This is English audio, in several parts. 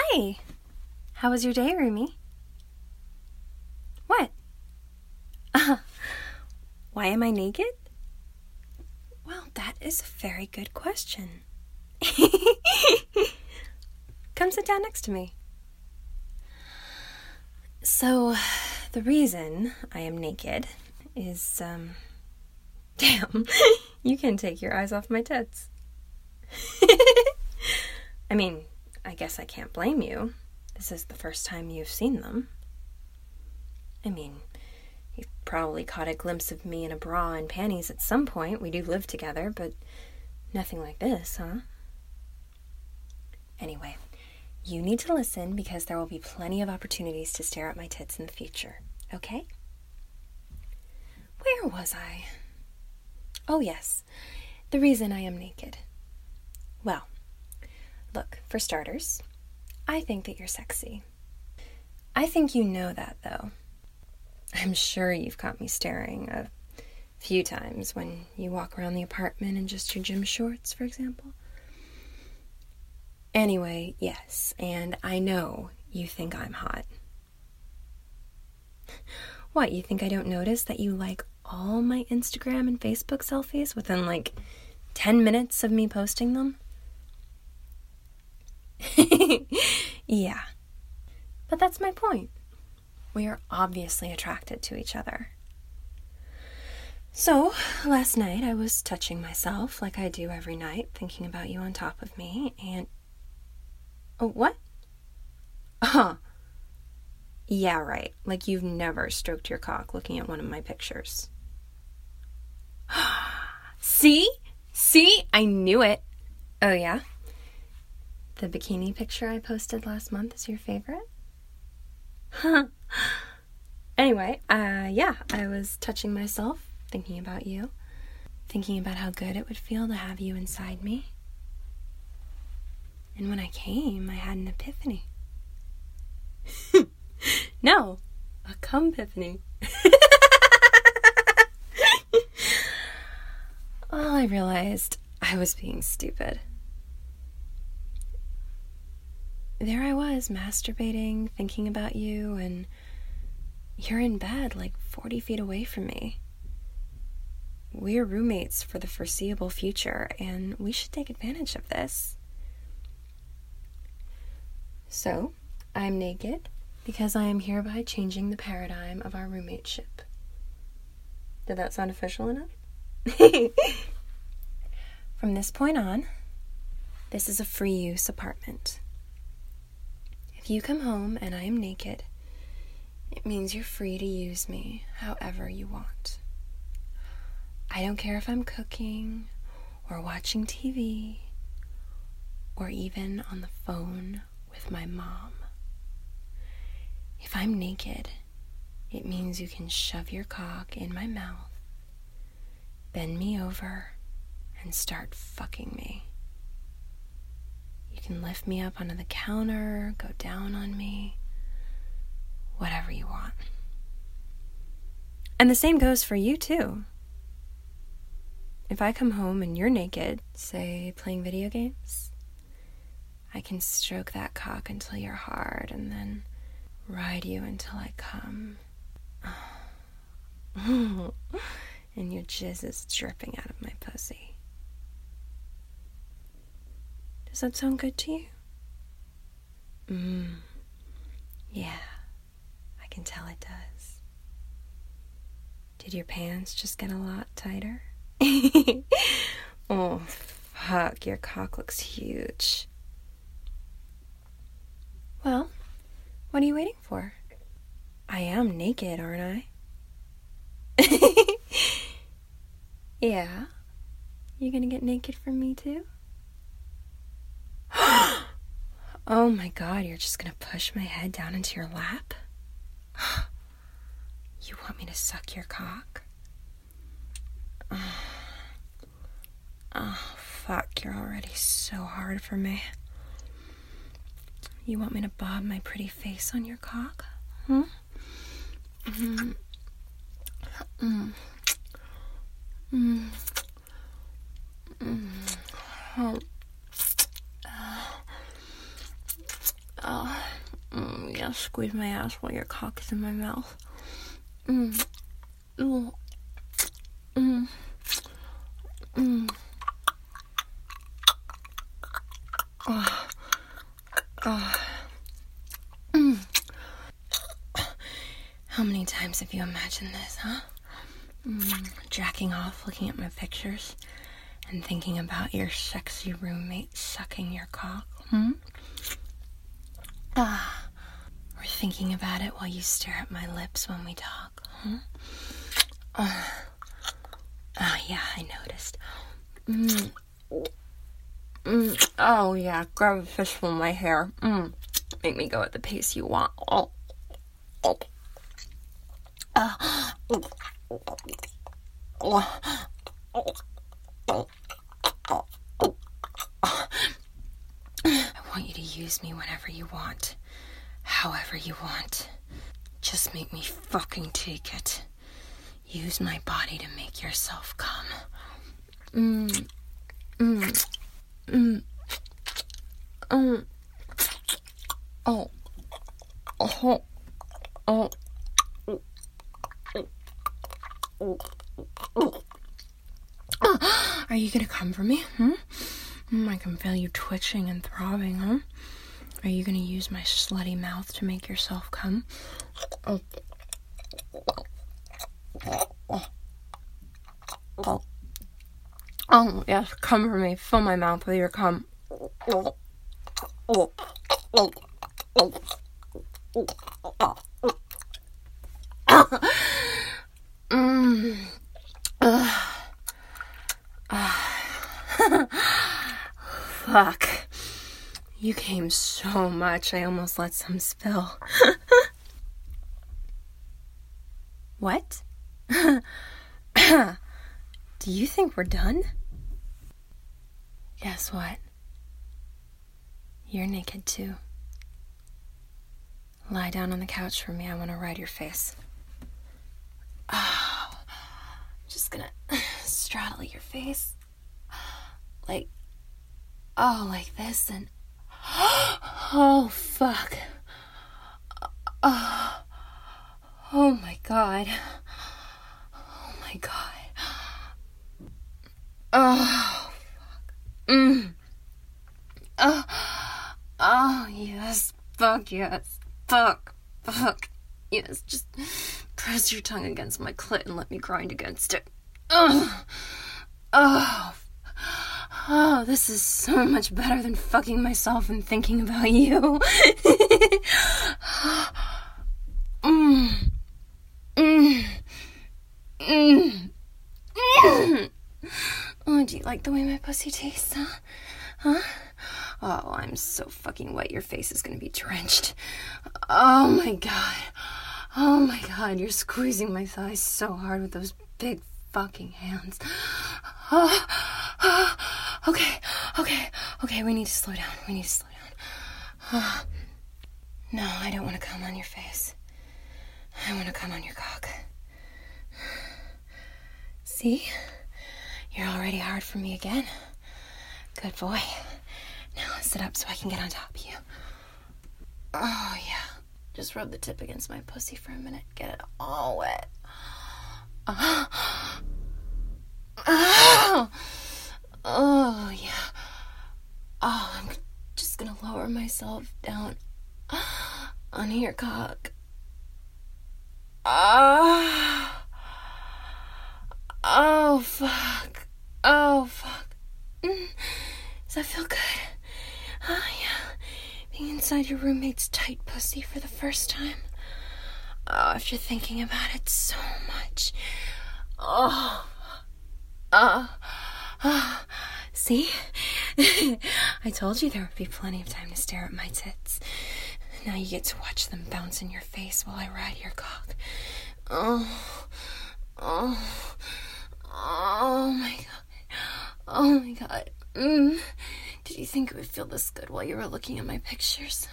Hi! How was your day, Rumi? What? Why am I naked? Well, that is a very good question. Come sit down next to me. So, the reason I am naked is, damn, you can take your eyes off my tits. I mean, I guess I can't blame you. This is the first time you've seen them. I mean, you've probably caught a glimpse of me in a bra and panties at some point. We do live together, but nothing like this, huh? Anyway, you need to listen because there will be plenty of opportunities to stare at my tits in the future, okay? Where was I? Oh, yes, the reason I am naked. Well, look, for starters, I think that you're sexy. I think you know that, though. I'm sure you've caught me staring a few times when you walk around the apartment in just your gym shorts, for example. Anyway, yes, and I know you think I'm hot. What, you think I don't notice that you like all my Instagram and Facebook selfies within 10 minutes of me posting them? Yeah, but that's my point. We are obviously attracted to each other. So, last night I was touching myself like I do every night, thinking about you on top of me, and... Oh, what? Yeah, right. Like you've never stroked your cock looking at one of my pictures. See? I knew it. Oh, yeah? The bikini picture I posted last month is your favorite? Anyway, yeah, I was touching myself, thinking about you, thinking about how good it would feel to have you inside me. And when I came, I had an epiphany. No, a cum-piphany. Oh, I realized I was being stupid. There I was, masturbating, thinking about you, and you're in bed 40 feet away from me. We're roommates for the foreseeable future, and we should take advantage of this. So, I'm naked because I am hereby changing the paradigm of our roommateship. Did that sound official enough? From this point on, this is a free use apartment. If you come home and I am naked, it means you're free to use me however you want. I don't care if I'm cooking or watching TV or even on the phone with my mom. If I'm naked, it means you can shove your cock in my mouth, bend me over, and start fucking me. You can lift me up onto the counter, go down on me, whatever you want. And the same goes for you, too. If I come home and you're naked, say, playing video games, I can stroke that cock until you're hard and then ride you until I come. And your jizz is dripping out of my pussy. Does that sound good to you? Yeah, I can tell it does. Did your pants just get a lot tighter? Oh, fuck, your cock looks huge. Well, what are you waiting for? I am naked, aren't I? Yeah? You gonna get naked from me too? Oh my god, you're just gonna push my head down into your lap? You want me to suck your cock? Oh, fuck, you're already so hard for me. You want me to bob my pretty face on your cock? Hmm? Mm-hmm. Mm. Mm. Mm. Oh. Yeah, squeeze my ass while your cock is in my mouth. How many times have you imagined this, huh? Jacking off, looking at my pictures, and thinking about your sexy roommate sucking your cock, Or thinking about it while you stare at my lips when we talk, yeah, I noticed. Oh, yeah, grab a fistful of my hair. Make me go at the pace you want. I want you to use me whenever you want, however you want. Just make me fucking take it. Use my body to make yourself come. Are you gonna come for me? I can feel you twitching and throbbing, huh? Are you gonna use my slutty mouth to make yourself come? Oh, yes, come for me. Fill my mouth with your cum. Fuck. You came so much, I almost let some spill. What? Do you think we're done? Guess what? You're naked too. Lie down on the couch for me. I want to ride your face. Oh, I'm just gonna straddle your face. Like this, and oh, fuck. Oh my god. Oh my god. Oh, fuck. Oh, yes. Fuck, yes. Fuck. Yes, just press your tongue against my clit and let me grind against it. Oh, this is so much better than fucking myself and thinking about you. Oh, do you like the way my pussy tastes, huh? Oh, I'm so fucking wet, your face is gonna be drenched. Oh my god, you're squeezing my thighs so hard with those big fucking hands. Okay, we need to slow down. No, I don't want to come on your face. I want to come on your cock. See? You're already hard for me again. Good boy. Now sit up so I can get on top of you. Oh, yeah. Just rub the tip against my pussy for a minute. Get it all wet. Oh, yeah. Oh, I'm just gonna lower myself down onto your cock. Oh, fuck. Does that feel good? Oh, yeah. Being inside your roommate's tight pussy for the first time. Oh, after thinking about it so much. See? I told you there would be plenty of time to stare at my tits. Now you get to watch them bounce in your face while I ride your cock. Oh my god. Did you think it would feel this good while you were looking at my pictures?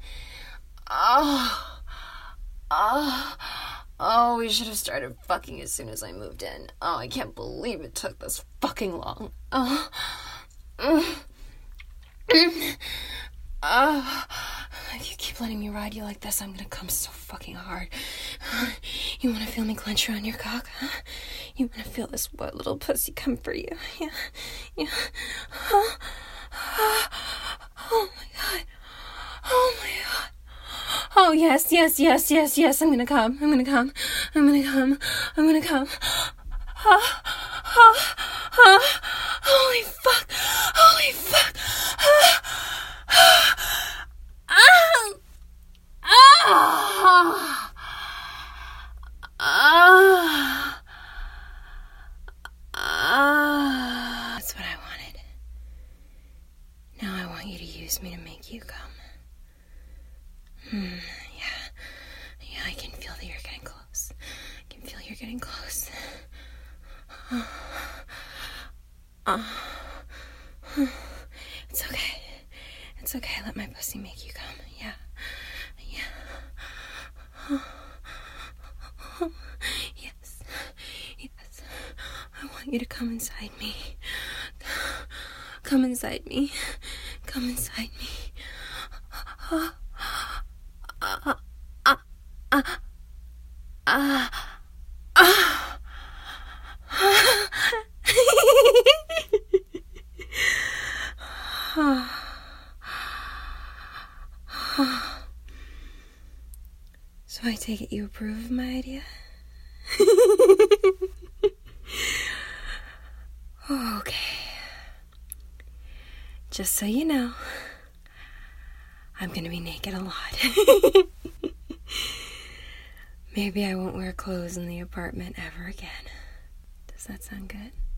Huh? Oh, we should have started fucking as soon as I moved in. Oh, I can't believe it took this fucking long. I If you keep letting me ride you like this, I'm gonna come so fucking hard. You wanna feel me clench around your cock, huh? You wanna feel this wet little pussy come for you? Yeah. Yeah. Oh my god. Oh my god. Oh, yes. I'm gonna come. Holy fuck. That's what I wanted. Now I want you to use me to make you come. Yeah, I can feel that you're getting close. It's okay. Let my pussy make you come. Yeah. Yes. I want you to come inside me. Come inside me. So I take it you approve of my idea? Okay. Just so you know, I'm gonna be naked a lot. Maybe I won't wear clothes in the apartment ever again. Does that sound good?